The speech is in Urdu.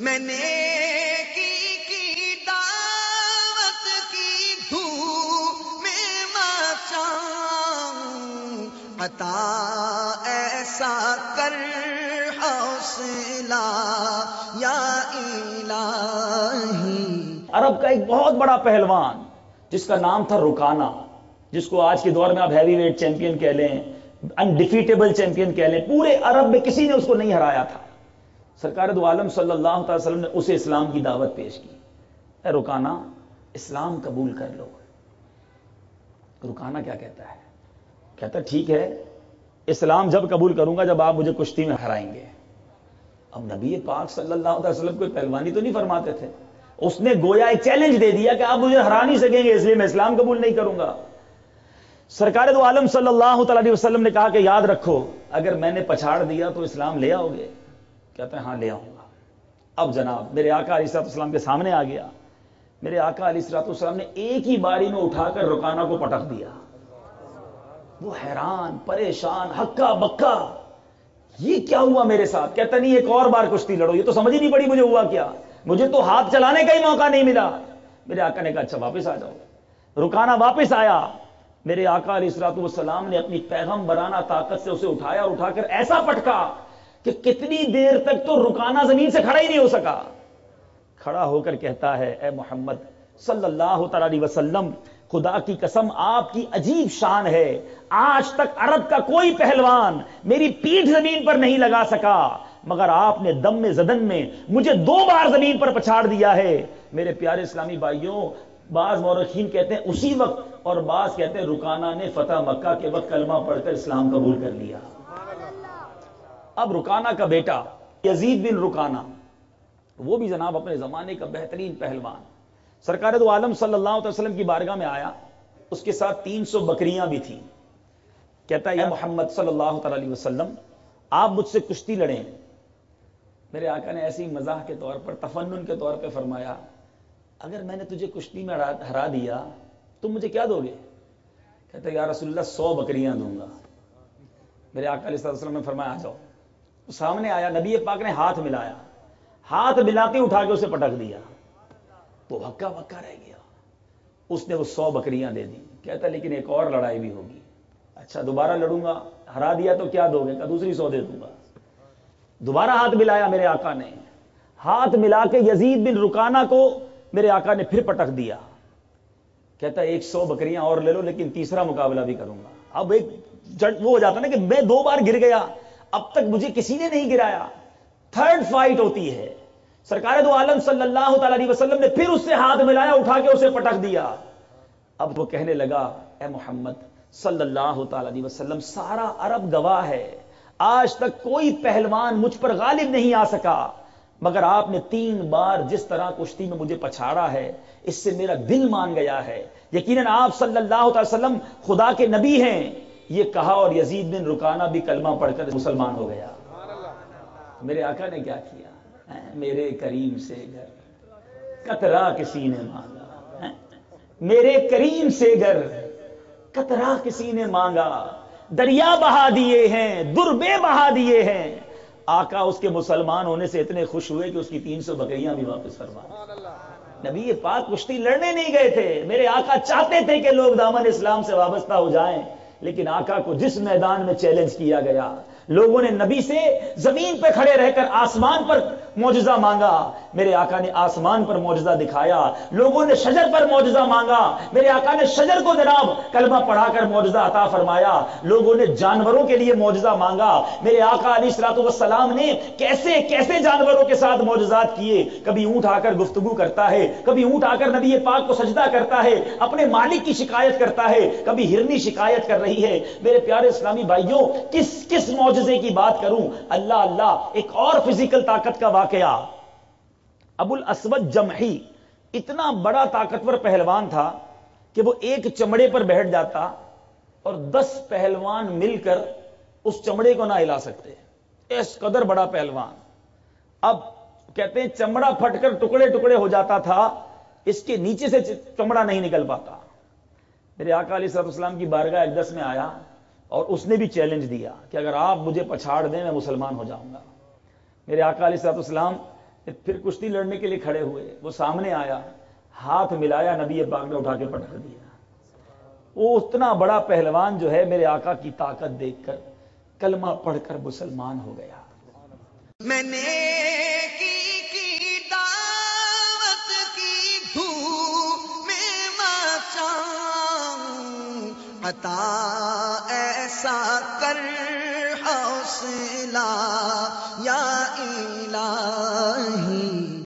میں نیکی دعوت کی دھوم میں مچاؤں، عطا ایسا کر حوصلہ یا الہی۔ عرب کا ایک بہت بڑا پہلوان جس کا نام تھا رکانہ، جس کو آج کے دور میں آپ ہیوی ویٹ چیمپئن کہہ لیں، انڈیفیٹیبل چیمپئن کہہ لیں، پورے عرب میں کسی نے اس کو نہیں ہرایا تھا۔ سرکار دو عالم صلی اللہ تعالی وسلم نے اسے اسلام کی دعوت پیش کی، اے رکانہ اسلام قبول کر لو۔ رکانہ کیا کہتا ہے؟ کہتا ہے ٹھیک ہے، اسلام جب قبول کروں گا جب آپ مجھے کشتی میں ہرائیں گے۔ اب نبی پاک صلی اللہ علیہ وسلم کوئی پہلوانی تو نہیں فرماتے تھے، اس نے گویا ایک چیلنج دے دیا کہ آپ مجھے ہرا نہیں سکیں گے، اس لیے میں اسلام قبول نہیں کروں گا۔ سرکار دو عالم صلی اللہ تعالی وسلم نے کہا کہ یاد رکھو اگر میں نے پچھاڑ دیا تو اسلام لے آؤ گے؟ کہتے ہیں ہاں لے آؤں گا۔ اب جناب میرے آقا علیہ السلام کے سامنے آ گیا، میرے آقا علیہ السلام نے ایک ہی باری میں اٹھا کر رکانہ کو پٹک دیا۔ وہ حیران پریشان ہکا بکا، یہ کیا ہوا میرے ساتھ؟ کہتا نہیں ایک اور بار کشتی لڑو، یہ تو سمجھ ہی نہیں پڑی مجھے ہوا کیا، مجھے تو ہاتھ چلانے کا ہی موقع نہیں ملا۔ میرے آقا نے کہا اچھا واپس آ جاؤ۔ رکانہ واپس آیا، میرے آقا علیہ السلام نے اپنی پیغمبرانہ طاقت سے اسے اٹھایا اور اٹھا کر ایسا پٹکا کہ کتنی دیر تک تو رکانہ زمین سے کھڑا ہی نہیں ہو سکا۔ کھڑا ہو کر کہتا ہے اے محمد صلی اللہ تعالی علیہ وسلم، خدا کی قسم آپ کی عجیب شان ہے، آج تک عرب کا کوئی پہلوان میری پیٹھ زمین پر نہیں لگا سکا، مگر آپ نے دم میں زدن میں مجھے 2 بار زمین پر پچھاڑ دیا ہے۔ میرے پیارے اسلامی بھائیوں، بعض مورخین کہتے ہیں اسی وقت اور بعض کہتے ہیں رکانہ نے فتح مکہ کے وقت کلمہ پڑھ کر اسلام قبول کر لیا۔ اب رکانہ کا بیٹا یزید بن رکانہ، وہ بھی جناب اپنے زمانے کا بہترین پہلوان، سرکار دو عالم صلی اللہ علیہ وسلم کی بارگاہ میں آیا، اس کے ساتھ 300 بکریاں بھی تھیں۔ کہتا ہے یا محمد صلی اللہ تعالی علیہ وسلم آپ مجھ سے کشتی لڑیں۔ میرے آقا نے ایسی مزاح کے طور پر تفنن کے طور پہ فرمایا اگر میں نے تجھے کشتی میں ہرا دیا تم مجھے کیا دو گے؟ کہتا ہے یا رسول اللہ 100 بکریاں دوں گا۔ میرے آقا علیہ السلام نے فرمایا آ جاؤ۔ سامنے آیا، نبی پاک نے ہاتھ ملایا، ہاتھ ملاتے اٹھا کے اسے پٹک دیا، وہ ہکا بکا رہ گیا۔ اس نے وہ 100 بکریاں دے دی۔ کہتا لیکن ایک اور لڑائی بھی ہوگی۔ اچھا دوبارہ لڑوں گا، ہرا دیا تو کیا دو گے؟ کہ دوسری 100 دے دوں گا۔ دوبارہ ہاتھ ملایا میرے آقا نے، ہاتھ ملا کے یزید بن رکانہ کو میرے آقا نے پھر پٹک دیا۔ کہتا ہے 100 بکریاں اور لے لو لیکن تیسرا مقابلہ بھی کروں گا۔ اب ایک وہ ہو جاتا نا کہ میں 2 بار گر گیا، اب تک مجھے کسی نے نہیں گرایا، تھرڈ فائٹ ہوتی ہے۔ سرکار دو عالم صلی اللہ تعالی علیہ وسلم نے پھر اس سے ہاتھ ملایا، اٹھا کے اسے پٹک دیا۔ اب وہ کہنے لگا اے محمد صلی اللہ تعالی علیہ وسلم سارا عرب گواہ ہے، آج تک کوئی پہلوان مجھ پر غالب نہیں آ سکا، مگر آپ نے 3 بار جس طرح کشتی میں مجھے پچھاڑا ہے اس سے میرا دل مان گیا ہے، یقیناً آپ صلی اللہ علیہ وسلم خدا کے نبی ہیں۔ یہ کہا اور یزید بن رکانہ بھی کلمہ پڑھ کر مسلمان ہو گیا۔ میرے آقا نے کیا کیا؟ میرے کریم سے گھر قطرہ کسی نے مانگا، میرے کریم سے گھر قطرہ کسی نے مانگا، دریا بہا دیے ہیں، دربے بہا دیے ہیں۔ آقا اس کے مسلمان ہونے سے اتنے خوش ہوئے کہ اس کی 300 بکریاں بھی واپس فرما۔ نبی پاک کشتی لڑنے نہیں گئے تھے، میرے آقا چاہتے تھے کہ لوگ دامن اسلام سے وابستہ ہو جائیں، لیکن آقا کو جس میدان میں چیلنج کیا گیا، لوگوں نے نبی سے زمین پہ کھڑے رہ کر آسمان پر معجزہ مانگا، میرے آقا نے آسمان پر معجزہ دکھایا۔ لوگوں نے شجر پر معجزہ مانگا، میرے آقا نے شجر کو جناب کلمہ پڑھا کر معجزہ عطا فرمایا۔ لوگوں نے جانوروں کے لیے معجزہ مانگا، میرے آقا علیہ الصلوۃ والسلام نے کیسے کیسے جانوروں کے ساتھ معجزات کیے۔ کبھی اونٹ آ کر گفتگو کرتا ہے، کبھی اونٹ آ کر نبی پاک کو سجدہ کرتا ہے، اپنے مالک کی شکایت کرتا ہے، کبھی ہرنی شکایت کر رہی ہے۔ میرے پیارے اسلامی بھائیوں، کس معجزے کی بات کروں؟ اللہ ایک اور فزیکل طاقت کا واقعہ۔ ابو الاسود جمحی اتنا بڑا طاقتور پہلوان تھا کہ وہ ایک چمڑے پر بیٹھ جاتا اور 10 پہلوان مل کر اس چمڑے کو نہ ہلا سکتے، اس قدر بڑا پہلوان۔ اب کہتے ہیں چمڑا پھٹ کر ٹکڑے ٹکڑے ہو جاتا تھا، اس کے نیچے سے چمڑا نہیں نکل پاتا۔ میرے آقا علیہ السلام کی بارگاہ اقدس میں آیا اور اس نے بھی چیلنج دیا کہ اگر آپ مجھے پچھاڑ دیں میں مسلمان ہو جاؤں گا۔ میرے آقا علیہ السلام پھر کشتی لڑنے کے لیے کھڑے ہوئے، وہ سامنے آیا، ہاتھ ملایا، نبی پاک نے اٹھا کے پٹک دیا۔ وہ اتنا بڑا پہلوان جو ہے میرے آقا کی طاقت دیکھ کر کلمہ پڑھ کر مسلمان ہو گیا۔ میں نے کی دعوت کی دھوم میں مچاؤں، عطا ایسا کر حوصلہ یا الہی